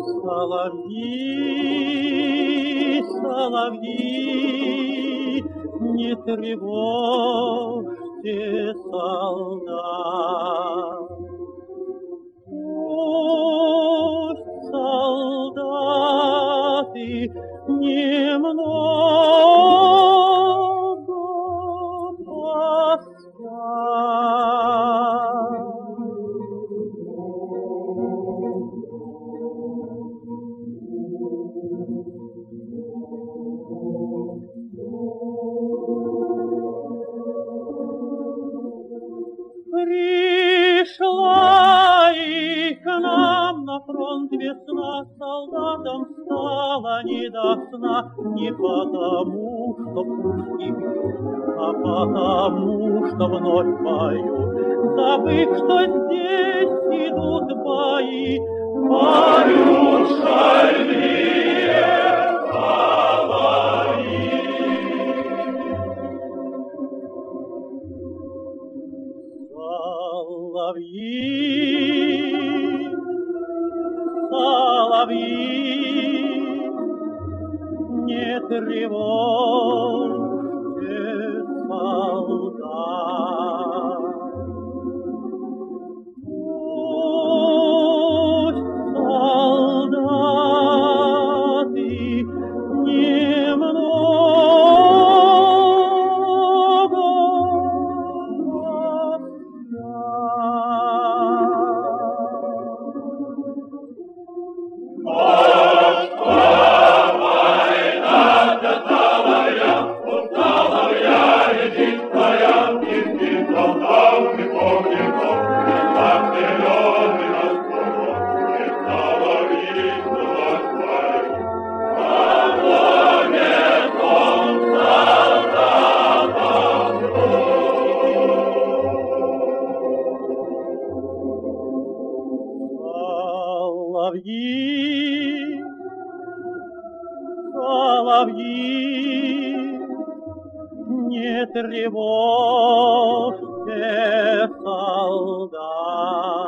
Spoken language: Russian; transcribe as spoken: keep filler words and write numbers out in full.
Соловьи, соловьи, не тревожьте солдат. Пусть солдаты немного поспят. Пришла и к нам на фронт весна, солдатам стало не до сна, не потому, что пушки бьют, а потому, что вновь поют, забыв, что здесь идут бои, поют шальные соловьи. Соловьи, соловьи, не тревожьте солдат. Пусть солдаты немного соловьи, соловьи, не тревожьте солдат.